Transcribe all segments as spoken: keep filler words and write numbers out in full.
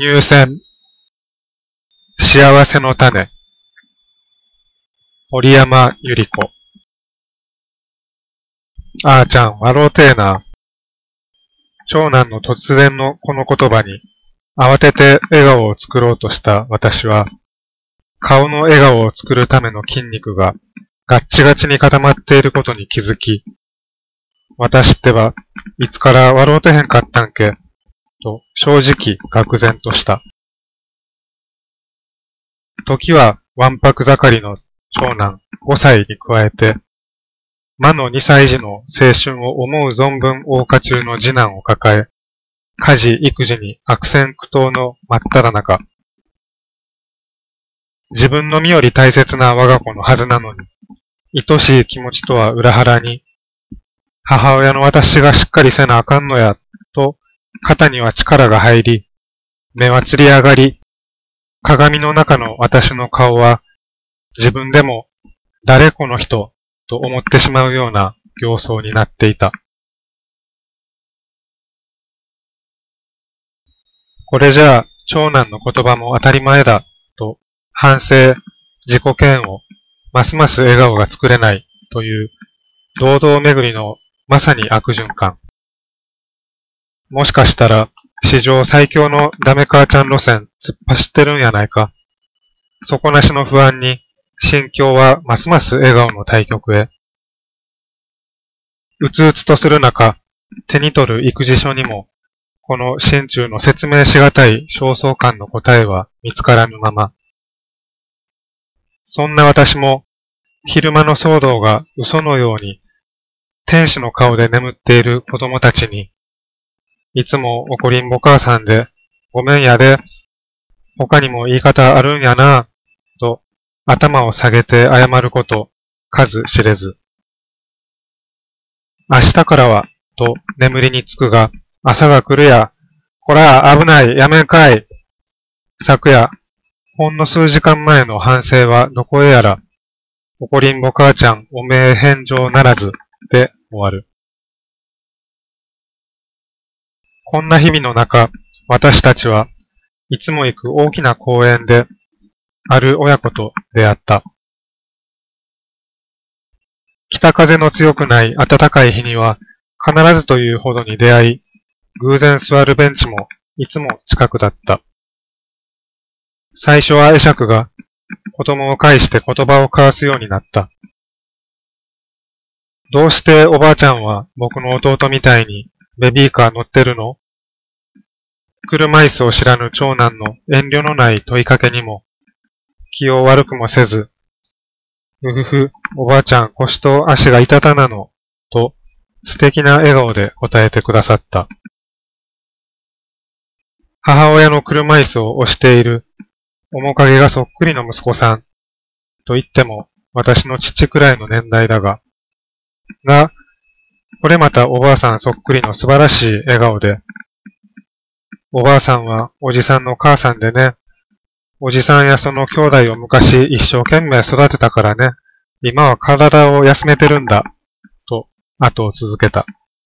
入選、幸せの種、折山ゆり子。あーちゃん、笑うてえな。長男の突然のこの言葉に、慌てて笑顔を作ろうとした私は、顔の笑顔を作るための筋肉がガッチガチに固まっていることに気づき、私ってば、いつから笑うてへんかったんけ、と正直愕然とした。時はわんぱく盛りの長男ごさいに加えて、魔のにさい児の青春を思う存分謳歌中の次男を抱え、家事育児に悪戦苦闘の真っ只中。自分の身より大切な我が子のはずなのに、愛しい気持ちとは裏腹に、母親の私がしっかりせなあかんのや、と肩には力が入り、目はつり上がり、鏡の中の私の顔は、自分でも誰この人と思ってしまうような形相になっていた。これじゃあ長男の言葉も当たり前だと反省、自己嫌悪、ますます笑顔が作れないという堂々巡りのまさに悪循環。もしかしたら史上最強のダメ母ちゃん路線突っ走ってるんやないか。底なしの不安に心境はますます笑顔の対極へ。うつうつとする中、手に取る育児書にも、この心中の説明しがたい焦燥感の答えは見つからぬまま。そんな私も、昼間の騒動が嘘のように、天使の顔で眠っている子供たちに、いつも怒りんぼ母さんで、ごめんやで、他にも言い方あるんやな、と頭を下げて謝ること、数知れず。明日からは、と眠りにつくが、朝が来るや、こら危ない、やめんかい。昨夜、ほんの数時間前の反省はどこへやら、怒りんぼ母ちゃんおめえ返上ならず、で終わる。こんな日々の中、私たちはいつも行く大きな公園で、ある親子と出会った。北風の強くない暖かい日には、必ずというほどに出会い、偶然座るベンチもいつも近くだった。最初は会釈が、子供を介して言葉を交わすようになった。どうしておばあちゃんは僕の弟みたいにベビーカー乗ってるの？車椅子を知らぬ長男の遠慮のない問いかけにも、気を悪くもせず、うふふ、おばあちゃん腰と足が痛たなの、と素敵な笑顔で答えてくださった。母親の車椅子を押している面影がそっくりの息子さん、と言っても私の父くらいの年代だが、が、これまたおばあさんそっくりの素晴らしい笑顔で、おばあさんはおじさんの母さんでね、おじさんやその兄弟を昔一生懸命育てたからね、今は体を休めてるんだ、と後を続けた。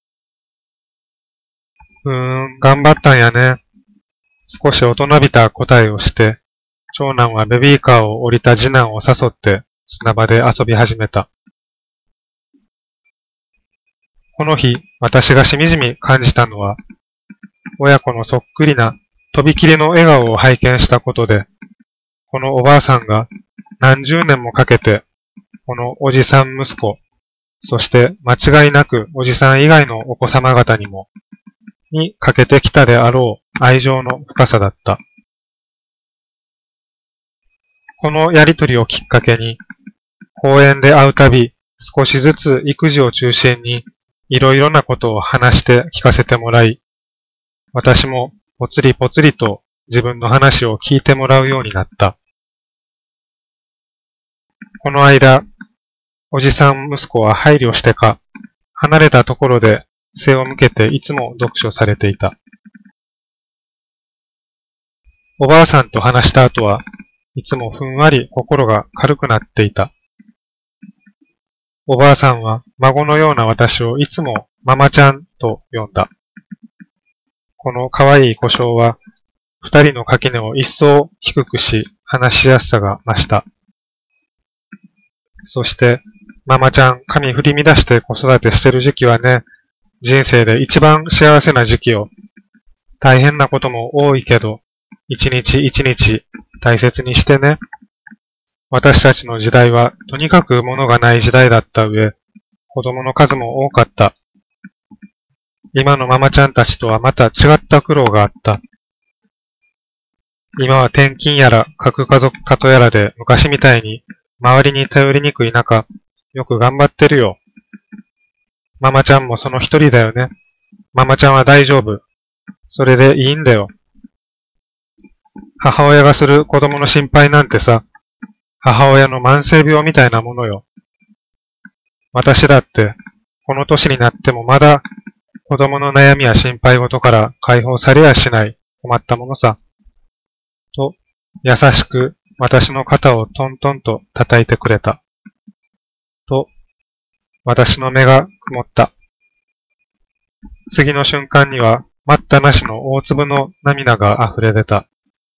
うーん、頑張ったんやね。少し大人びた答えをして、長男はベビーカーを降りた次男を誘って砂場で遊び始めた。この日、私がしみじみ感じたのは、親子のそっくりなとびきりの笑顔を拝見したことで、このおばあさんが何十年もかけて、このおじさん息子、そして間違いなくおじさん以外のお子様方にも、にかけてきたであろう愛情の深さだった。このやりとりをきっかけに、公園で会うたび、少しずつ育児を中心に、いろいろなことを話して聞かせてもらい、私もぽつりぽつりと自分の話を聞いてもらうようになった。この間、おじさん息子は配慮してか、離れたところで背を向けていつも読書されていた。おばあさんと話した後はいつもふんわり心が軽くなっていた。おばあさんは孫のような私をいつもママちゃんと呼んだ。この可愛い呼称は二人の垣根を一層低くし、話しやすさが増した。そして、ママちゃん、髪振り乱して子育てしてる時期はね、人生で一番幸せな時期よ。大変なことも多いけど、一日一日大切にしてね。私たちの時代はとにかく物がない時代だった上、子供の数も多かった。今のママちゃんたちとはまた違った苦労があった。今は転勤やら核家族化とやらで昔みたいに周りに頼りにくい中、よく頑張ってるよ。ママちゃんもその一人だよね。ママちゃんは大丈夫。それでいいんだよ。母親がする子供の心配なんてさ、母親の慢性病みたいなものよ。私だって、この年になってもまだ子供の悩みや心配事から解放されやしない困ったものさ。と、優しく私の肩をトントンと叩いてくれた。と、私の目が曇った。次の瞬間には待ったなしの大粒の涙が溢れ出た。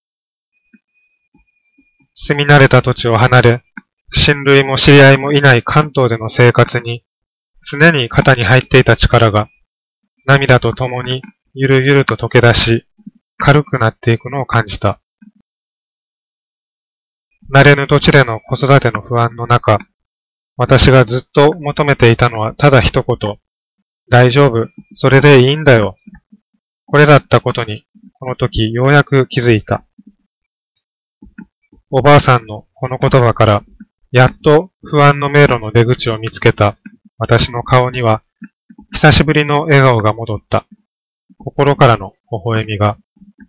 住み慣れた土地を離れ、親類も知り合いもいない関東での生活に、常に肩に入っていた力が、涙とともにゆるゆると溶け出し、軽くなっていくのを感じた。慣れぬ土地での子育ての不安の中、私がずっと求めていたのはただ一言、大丈夫、それでいいんだよ。これだったことに、この時ようやく気づいた。おばあさんのこの言葉から、やっと不安の迷路の出口を見つけた私の顔には、久しぶりの笑顔が戻った。心からの微笑みが。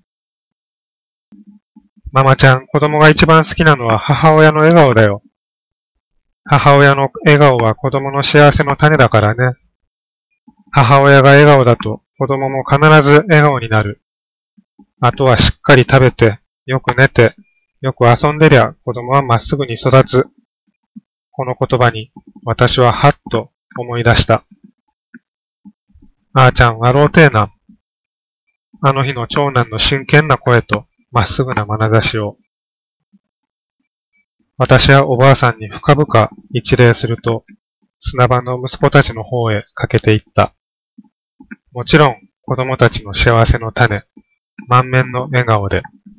ママちゃん、子供が一番好きなのは母親の笑顔だよ。母親の笑顔は子供の幸せの種だからね。母親が笑顔だと子供も必ず笑顔になる。あとはしっかり食べて、よく寝て、よく遊んでりゃ子供はまっすぐに育つ。この言葉に私ははっと思い出した。あーちゃん笑うてえな。あの日の長男の真剣な声とまっすぐな眼差しを。私はおばあさんに深々一礼すると、砂場の息子たちの方へかけていった。もちろん子供たちの幸せの種、満面の笑顔で。